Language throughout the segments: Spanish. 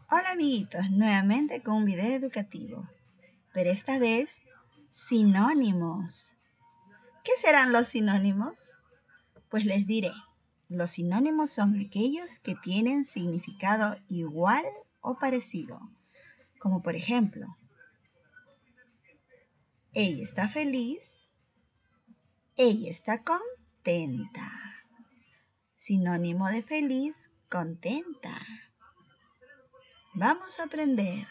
Hola amiguitos, nuevamente con un video educativo, pero esta vez sinónimos. ¿Qué serán los sinónimos? Pues les diré, los sinónimos son aquellos que tienen significado igual o parecido, como por ejemplo, ella está feliz, ella está contenta. Sinónimo de feliz, contenta. Vamos a aprender.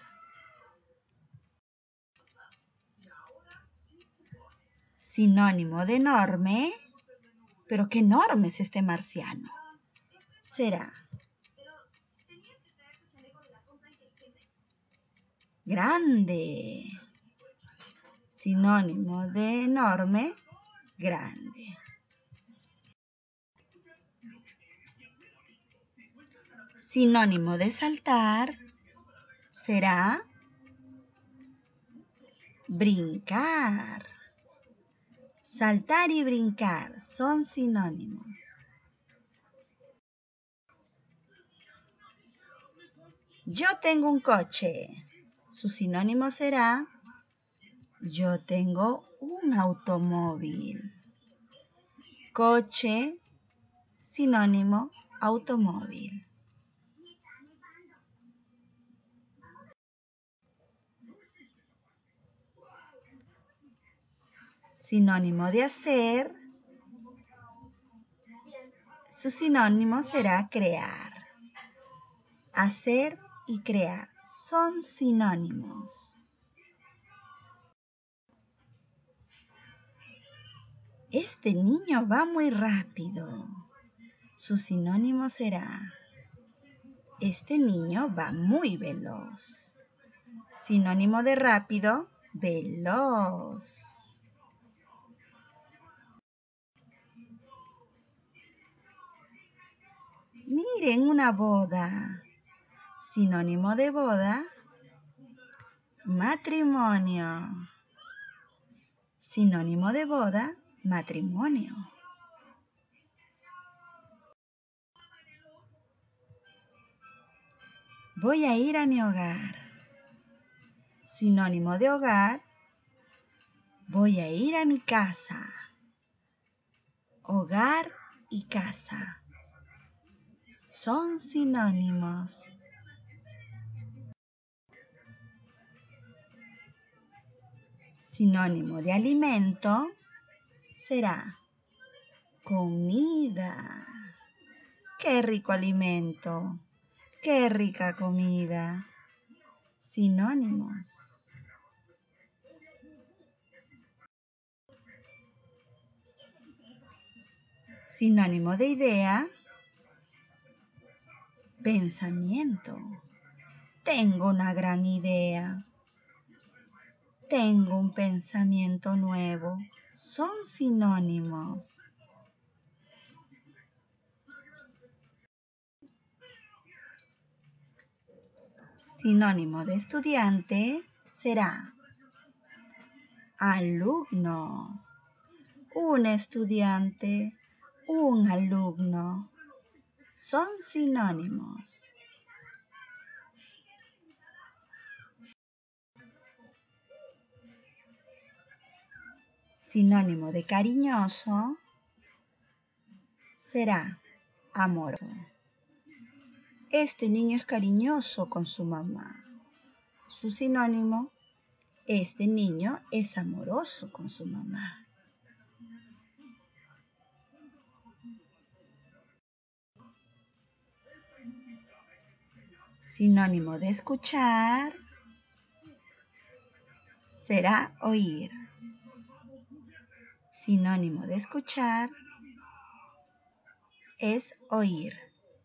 Sinónimo de enorme, pero qué enorme es este marciano. Será grande. Sinónimo de enorme, grande. Sinónimo de saltar será brincar. Saltar y brincar son sinónimos. Yo tengo un coche. Su sinónimo será yo tengo un automóvil. Coche, sinónimo, automóvil. Sinónimo de hacer, su sinónimo será crear. Hacer y crear son sinónimos. Este niño va muy rápido. Su sinónimo será este niño va muy veloz. Sinónimo de rápido, veloz. Miren una boda. Sinónimo de boda, matrimonio. Sinónimo de boda, matrimonio. Voy a ir a mi hogar. Sinónimo de hogar, voy a ir a mi casa. Hogar y casa son sinónimos. Sinónimo de alimento será comida. ¡Qué rico alimento! ¡Qué rica comida! Sinónimos. Sinónimo de idea, pensamiento. Tengo una gran idea. Tengo un pensamiento nuevo. Son sinónimos. Sinónimo de estudiante será alumno. Un estudiante, un alumno. Son sinónimos. Sinónimo de cariñoso será amoroso. Este niño es cariñoso con su mamá. Su sinónimo, este niño es amoroso con su mamá. Sinónimo de escuchar será oír. Sinónimo de escuchar es oír.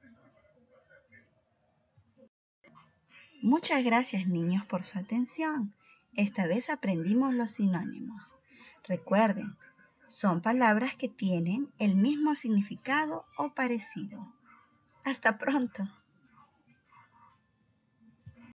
Muchas gracias niños por su atención. Esta vez aprendimos los sinónimos. Recuerden, son palabras que tienen el mismo significado o parecido. Hasta pronto.